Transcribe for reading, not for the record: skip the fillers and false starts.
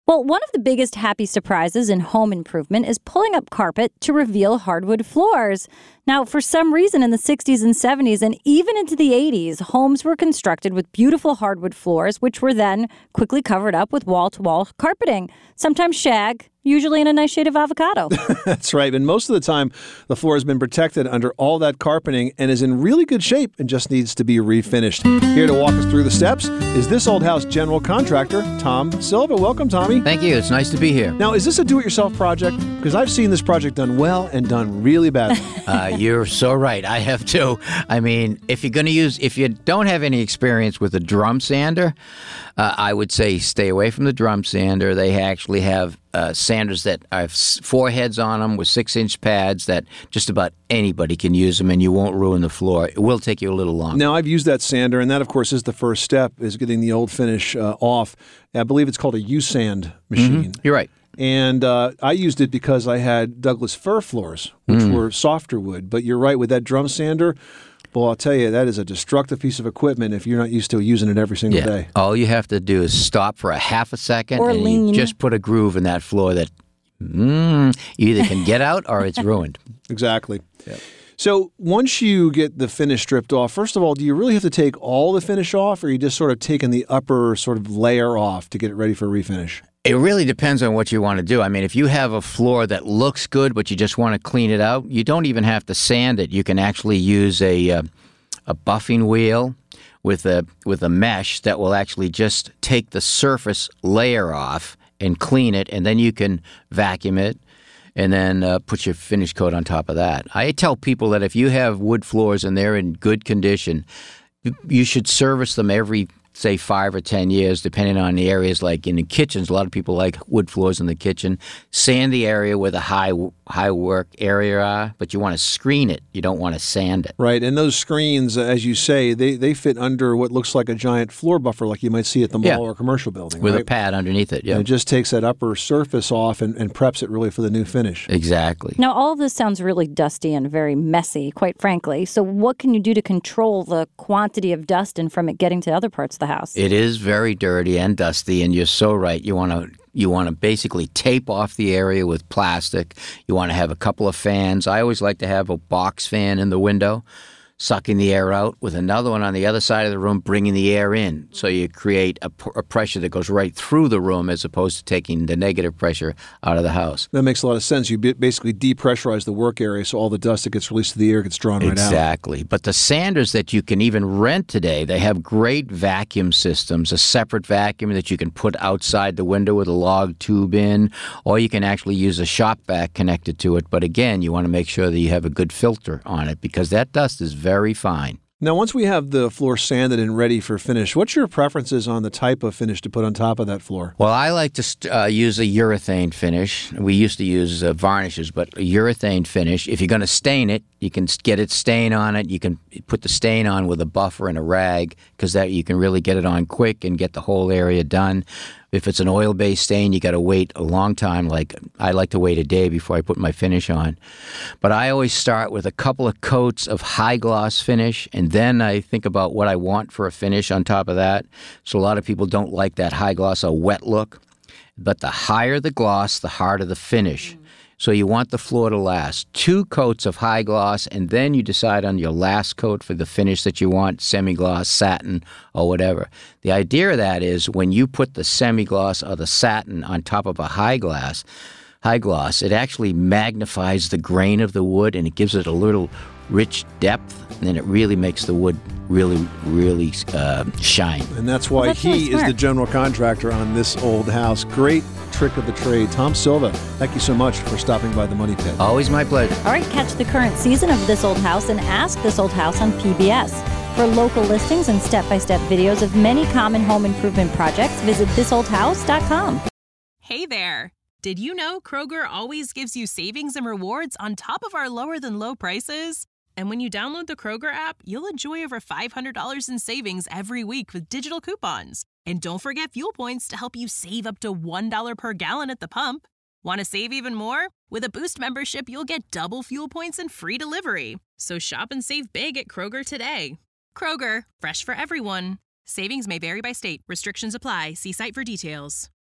Well, one of the biggest happy surprises in home improvement is pulling up carpet to reveal hardwood floors. Now, for some reason in the 60s and 70s and even into the 80s, homes were constructed with beautiful hardwood floors, which were then quickly covered up with wall-to-wall carpeting, sometimes shag, usually in a nice shade of avocado. That's right. And most of the time, the floor has been protected under all that carpeting and is in really good shape and just needs to be refinished. Here to walk us through the steps is This Old House general contractor, Tom Silva. Welcome, Tommy. Thank you. It's nice to be here. Now, is this a do-it-yourself project? Because I've seen this project done well and done really badly. You're so right. I have too. I mean, if you don't have any experience with a drum sander, I would say stay away from the drum sander. They actually have sanders that have 4 heads on them with 6-inch pads that just about anybody can use them, and you won't ruin the floor. It will take you a little longer. Now, I've used that sander, and that, of course, is the first step, is getting the old finish off. I believe it's called a U-Sand machine. You're right. And I used it because I had Douglas fir floors, which were softer wood. But you're right, with that drum sander, well, I'll tell you, that is a destructive piece of equipment if you're not used to using it every single day. All you have to do is stop for a half a second or and lean. You just put a groove in that floor that you either can get out or it's ruined. Exactly. Yep. So once you get the finish stripped off, first of all, do you really have to take all the finish off, or are you just sort of taking the upper sort of layer off to get it ready for refinish? It really depends on what you want to do. I mean, if you have a floor that looks good, but you just want to clean it out, you don't even have to sand it. You can actually use a buffing wheel with a mesh that will actually just take the surface layer off and clean it, and then you can vacuum it and then put your finish coat on top of that. I tell people that if you have wood floors and they're in good condition, you should service them every, say, 5 or 10 years, depending on the areas. Like in the kitchens, a lot of people like wood floors in the kitchen. Sand the area where the high work area are, but you want to screen it. You don't want to sand it. Right, and those screens, as you say, they fit under what looks like a giant floor buffer like you might see at the mall or commercial building. With right? a pad underneath it, And it just takes that upper surface off and preps it really for the new finish. Exactly. Now, all of this sounds really dusty and very messy, quite frankly. So what can you do to control the quantity of dust and from it getting to other parts of the house? It is very dirty and dusty, and you're so right. You want to basically tape off the area with plastic. You want to have a couple of fans. I always like to have a box fan in the window, sucking the air out, with another one on the other side of the room, bringing the air in. So you create a pressure that goes right through the room as opposed to taking the negative pressure out of the house. That makes a lot of sense. You basically depressurize the work area so all the dust that gets released to the air gets drawn right out. Exactly. But the sanders that you can even rent today, they have great vacuum systems, a separate vacuum that you can put outside the window with a log tube in, or you can actually use a shop vac connected to it. But again, you want to make sure that you have a good filter on it because that dust is very fine. Now, once we have the floor sanded and ready for finish, what's your preferences on the type of finish to put on top of that floor? Well, I like to use a urethane finish. We used to use varnishes, but a urethane finish. If you're going to stain it, you can get it stain on it. You can put the stain on with a buffer and a rag because that you can really get it on quick and get the whole area done. If it's an oil-based stain, you got to wait a long time. Like I like to wait a day before I put my finish on. But I always start with a couple of coats of high gloss finish, and then I think about what I want for a finish on top of that. So a lot of people don't like that high gloss, a wet look. But the higher the gloss, the harder the finish. So you want the floor to last. 2 coats of high gloss, and then you decide on your last coat for the finish that you want, semi-gloss, satin, or whatever. The idea of that is when you put the semi-gloss or the satin on top of a high gloss, it actually magnifies the grain of the wood, and it gives it a little rich depth, and it really makes the wood really shine. And that's why he is the general contractor on This Old House. Great trick of the trade. Tom Silva, thank you so much for stopping by the Money Pit. Always my pleasure. All right, catch the current season of This Old House and Ask This Old House on PBS. For local listings and step-by-step videos of many common home improvement projects, visit thisoldhouse.com. Hey there. Did you know Kroger always gives you savings and rewards on top of our lower-than-low prices? And when you download the Kroger app, you'll enjoy over $500 in savings every week with digital coupons. And don't forget fuel points to help you save up to $1 per gallon at the pump. Want to save even more? With a Boost membership, you'll get double fuel points and free delivery. So shop and save big at Kroger today. Kroger, fresh for everyone. Savings may vary by state. Restrictions apply. See site for details.